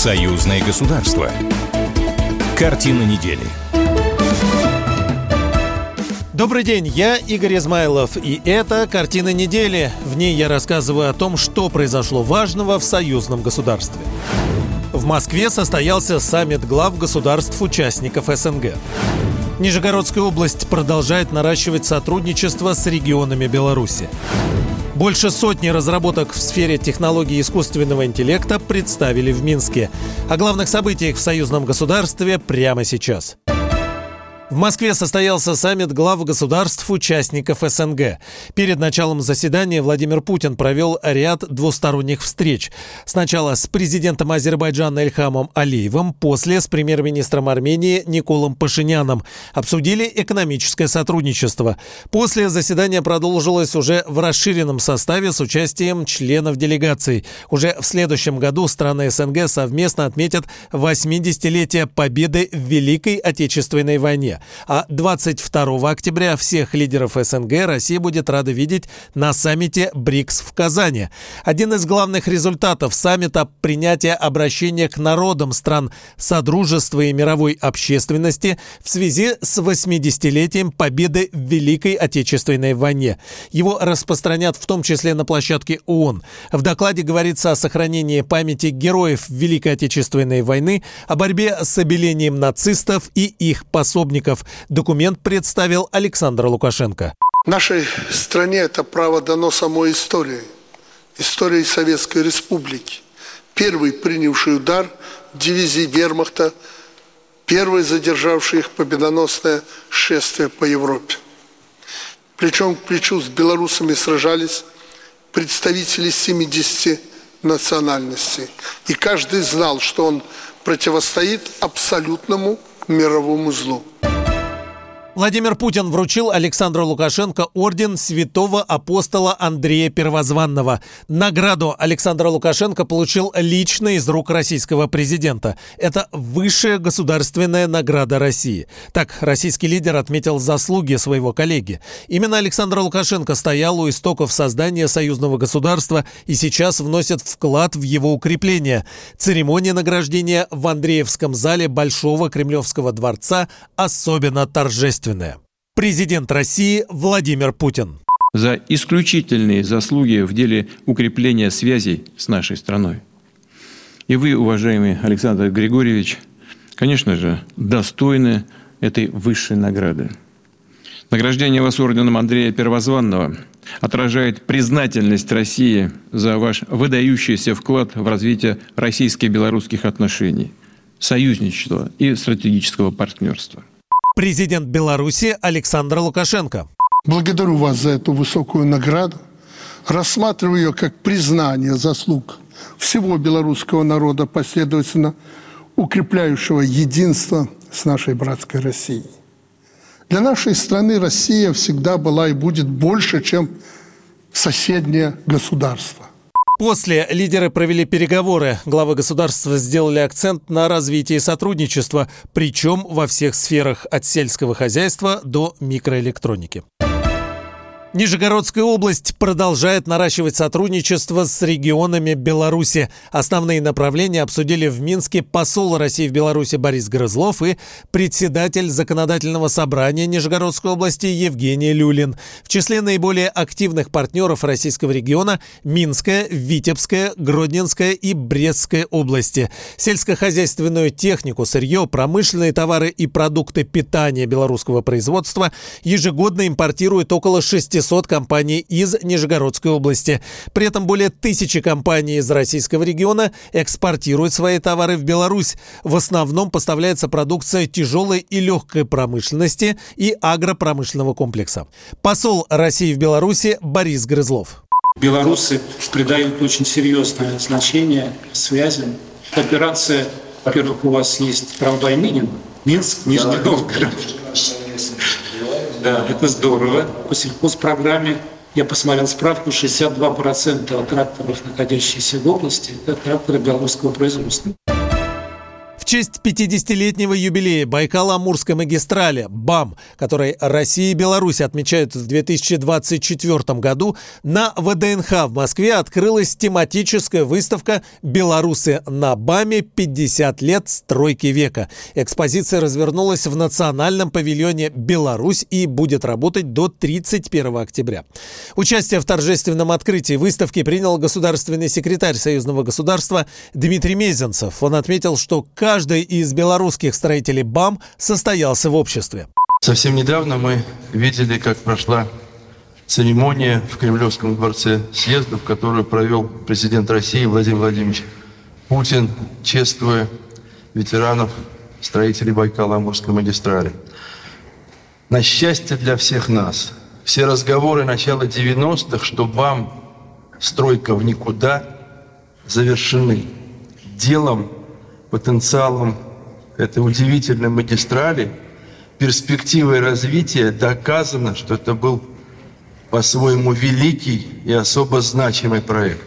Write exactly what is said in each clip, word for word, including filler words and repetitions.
Союзное государство. Картина недели. Добрый день, я Игорь Измайлов, и это «Картина недели». В ней я рассказываю о том, что произошло важного в союзном государстве. В Москве состоялся саммит глав государств-участников СНГ. Нижегородская область продолжает наращивать сотрудничество с регионами Беларуси. Больше сотни разработок в сфере технологий искусственного интеллекта представили в Минске. О главных событиях в союзном государстве прямо сейчас. В Москве состоялся саммит глав государств-участников СНГ. Перед началом заседания Владимир Путин провел ряд двусторонних встреч. Сначала с президентом Азербайджана Ильхамом Алиевым, после с премьер-министром Армении Николом Пашиняном. Обсудили экономическое сотрудничество. После заседание продолжилось уже в расширенном составе с участием членов делегаций. Уже в следующем году страны СНГ совместно отметят восьмидесятилетие победы в Великой Отечественной войне. А двадцать второго октября всех лидеров СНГ Россия будет рада видеть на саммите БРИКС в Казани. Один из главных результатов саммита – принятие обращения к народам стран Содружества и мировой общественности в связи с восьмидесятилетием победы в Великой Отечественной войне. Его распространят в том числе на площадке ООН. В докладе говорится о сохранении памяти героев Великой Отечественной войны, о борьбе с обелением нацистов и их пособников. Документ представил Александр Лукашенко. Нашей стране это право дано самой историей. Историей Советской Республики. Первый принявший удар дивизии вермахта, первый задержавший их победоносное шествие по Европе. Плечом к плечу с белорусами сражались представители семидесяти национальностей. И каждый знал, что он противостоит абсолютному мировому злу. Владимир Путин вручил Александру Лукашенко орден святого апостола Андрея Первозванного. Награду Александр Лукашенко получил лично из рук российского президента. Это высшая государственная награда России. Так российский лидер отметил заслуги своего коллеги. Именно Александр Лукашенко стоял у истоков создания союзного государства и сейчас вносит вклад в его укрепление. Церемония награждения в Андреевском зале Большого Кремлевского дворца особенно торжественная. Президент России Владимир Путин. За исключительные заслуги в деле укрепления связей с нашей страной. И вы, уважаемый Александр Григорьевич, конечно же, достойны этой высшей награды. Награждение вас орденом Андрея Первозванного отражает признательность России за ваш выдающийся вклад в развитие российско-белорусских отношений, союзничества и стратегического партнерства. Президент Беларуси Александр Лукашенко. Благодарю вас за эту высокую награду. Рассматриваю ее как признание заслуг всего белорусского народа, последовательно укрепляющего единство с нашей братской Россией. Для нашей страны Россия всегда была и будет больше, чем соседнее государство. После лидеры провели переговоры. Главы государства сделали акцент на развитии сотрудничества, причем во всех сферах, от сельского хозяйства до микроэлектроники. Нижегородская область продолжает наращивать сотрудничество с регионами Беларуси. Основные направления обсудили в Минске посол России в Беларуси Борис Грызлов и председатель Законодательного собрания Нижегородской области Евгений Люлин. В числе наиболее активных партнеров российского региона Минская, Витебская, Гродненская и Брестская области. Сельскохозяйственную технику, сырье, промышленные товары и продукты питания белорусского производства ежегодно импортируют около шестисот компаний из Нижегородской области. При этом более тысячи компаний из российского региона экспортируют свои товары в Беларусь. В основном поставляется продукция тяжелой и легкой промышленности и агропромышленного комплекса. Посол России в Беларуси Борис Грызлов. Белорусы придают очень серьезное значение связям. Операция, во-первых, у вас есть трамвай Минин, Минск, Нижний Новгород. Да, это здорово. По сельхозпрограмме я посмотрел справку, шестьдесят два процента тракторов, находящихся в области, это тракторы белорусского производства. честь пятидесятилетнего юбилея Байкало-Амурской магистрали БАМ, который Россия и Беларусь отмечают в две тысячи двадцать четвёртом году, на ВДНХ в Москве открылась тематическая выставка «Белорусы на БАМе. пятьдесят лет стройки века». Экспозиция развернулась в национальном павильоне «Беларусь» и будет работать до тридцать первого октября. Участие в торжественном открытии выставки принял государственный секретарь союзного государства Дмитрий Мезенцев. Он отметил, что каждый Каждый из белорусских строителей БАМ состоялся в обществе. Совсем недавно мы видели, как прошла церемония в Кремлевском дворце съездов, которую провел президент России Владимир Владимирович Путин, чествуя ветеранов, строителей Байкало-Амурской магистрали. На счастье для всех нас, все разговоры начала девяностых, что БАМ стройка в никуда, завершены. Делом, потенциалом этой удивительной магистрали, перспективой развития доказано, что это был по-своему великий и особо значимый проект.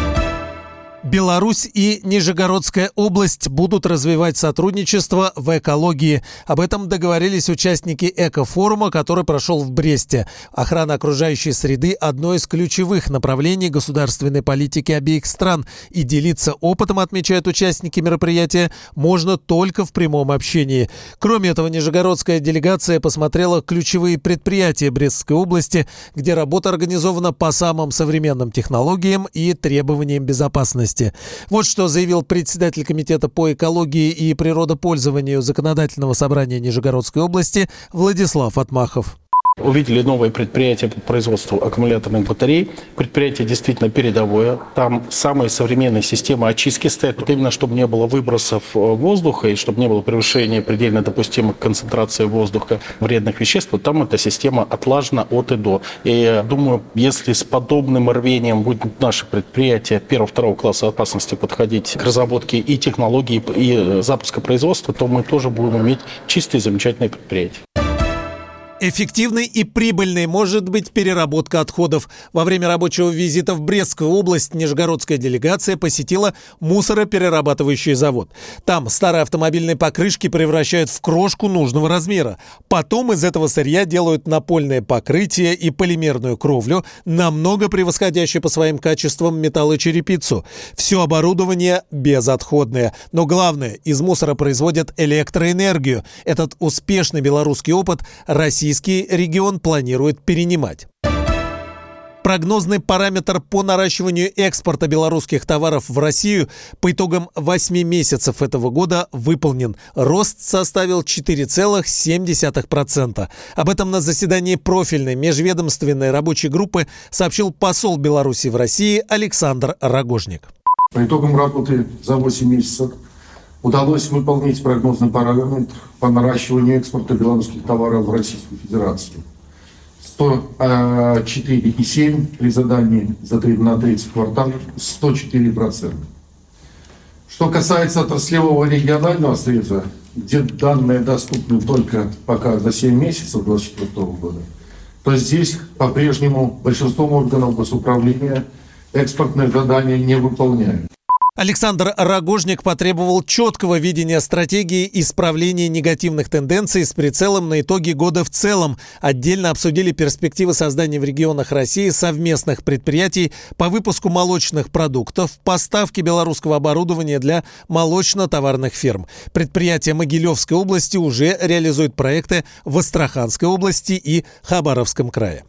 Беларусь и Нижегородская область будут развивать сотрудничество в экологии. Об этом договорились участники экофорума, который прошел в Бресте. Охрана окружающей среды – одно из ключевых направлений государственной политики обеих стран. И делиться опытом, отмечают участники мероприятия, можно только в прямом общении. Кроме этого, нижегородская делегация посмотрела ключевые предприятия Брестской области, где работа организована по самым современным технологиям и требованиям безопасности. Вот что заявил председатель комитета по экологии и природопользованию Законодательного собрания Нижегородской области Владислав Отмахов. Увидели новое предприятие по производству аккумуляторных батарей. Предприятие действительно передовое. Там самые современные системы очистки стоят. Именно чтобы не было выбросов воздуха и чтобы не было превышения предельно допустимых концентраций воздуха вредных веществ. Вот там эта система отлажена от и до. И я думаю, если с подобным рвением будет наше предприятие первого-второго класса опасности подходить к разработке и технологий, и запуска производства, то мы тоже будем иметь чистые замечательные предприятия. Эффективной и прибыльной может быть переработка отходов. Во время рабочего визита в Брестскую область нижегородская делегация посетила мусороперерабатывающий завод. Там старые автомобильные покрышки превращают в крошку нужного размера. Потом из этого сырья делают напольное покрытие и полимерную кровлю, намного превосходящие по своим качествам металлочерепицу. Все оборудование безотходное. Но главное, из мусора производят электроэнергию. Этот успешный белорусский опыт Россия Российский регион планирует перенимать. Прогнозный параметр по наращиванию экспорта белорусских товаров в Россию по итогам восьми месяцев этого года выполнен. Рост составил четыре целых семь десятых процента. Об этом на заседании профильной межведомственной рабочей группы сообщил посол Беларуси в России Александр Рогожник. По итогам работы за восемь месяцев удалось выполнить прогнозный параметр по наращиванию экспорта белорусских товаров в Российскую Федерацию. сто четыре и семь при задании на третий квартал сто четыре процента. Что касается отраслевого регионального союза, где данные доступны только пока за семь месяцев две тысячи двадцать четвёртого года, то здесь по-прежнему большинство органов госуправления экспортные задания не выполняют. Александр Рогожник потребовал четкого видения стратегии исправления негативных тенденций с прицелом на итоги года в целом. Отдельно обсудили перспективы создания в регионах России совместных предприятий по выпуску молочных продуктов, поставки белорусского оборудования для молочно-товарных фирм. Предприятия Могилевской области уже реализуют проекты в Астраханской области и Хабаровском крае.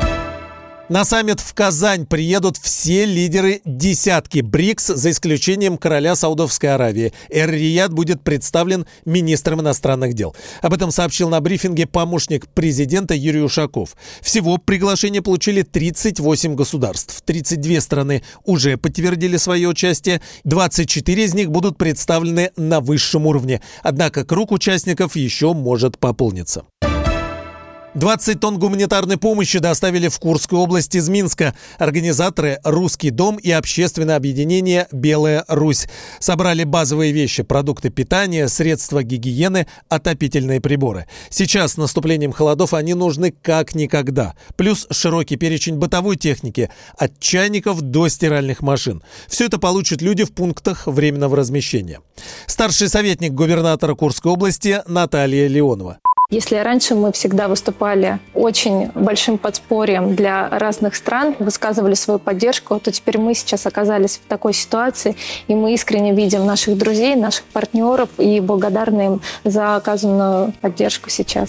На саммит в Казань приедут все лидеры десятки БРИКС, за исключением короля Саудовской Аравии. Эр-Рияд будет представлен министром иностранных дел. Об этом сообщил на брифинге помощник президента Юрий Ушаков. Всего приглашение получили тридцать восемь государств. тридцать две страны уже подтвердили свое участие. двадцать четыре из них будут представлены на высшем уровне. Однако круг участников еще может пополниться. двадцать тонн гуманитарной помощи доставили в Курскую область из Минска. Организаторы «Русский дом» и общественное объединение «Белая Русь» собрали базовые вещи: продукты питания, средства гигиены, отопительные приборы. Сейчас с наступлением холодов они нужны как никогда. Плюс широкий перечень бытовой техники – от чайников до стиральных машин. Все это получат люди в пунктах временного размещения. Старший советник губернатора Курской области Наталья Леонова. Если раньше мы всегда выступали очень большим подспорьем для разных стран, высказывали свою поддержку, то теперь мы сейчас оказались в такой ситуации, и мы искренне видим наших друзей, наших партнеров и благодарны им за оказанную поддержку сейчас.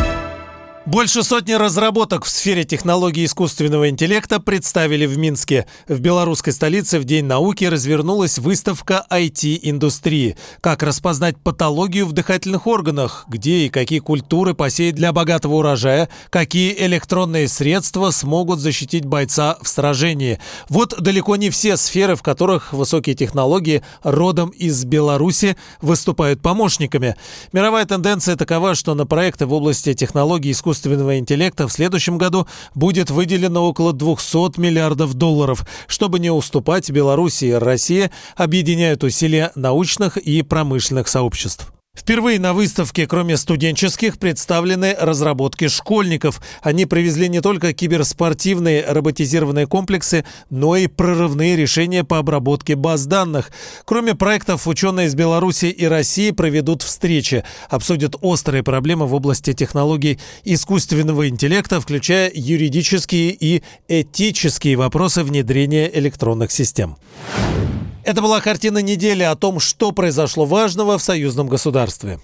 Больше сотни разработок в сфере технологий искусственного интеллекта представили в Минске. В белорусской столице в День науки развернулась выставка ай ти-индустрии. Как распознать патологию в дыхательных органах, где и какие культуры посеять для богатого урожая, какие электронные средства смогут защитить бойца в сражении. Вот далеко не все сферы, в которых высокие технологии родом из Беларуси выступают помощниками. Мировая тенденция такова, что на проекты в области технологий искусственного искусственного интеллекта в следующем году будет выделено около двухсот миллиардов долларов. Чтобы не уступать, Беларусь и Россия объединяют усилия научных и промышленных сообществ. Впервые на выставке, кроме студенческих, представлены разработки школьников. Они привезли не только киберспортивные роботизированные комплексы, но и прорывные решения по обработке баз данных. Кроме проектов, ученые из Беларуси и России проведут встречи, обсудят острые проблемы в области технологий искусственного интеллекта, включая юридические и этические вопросы внедрения электронных систем. Это была картина недели о том, что произошло важного в союзном государстве.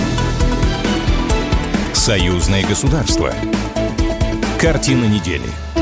Союзное государство. Картина недели.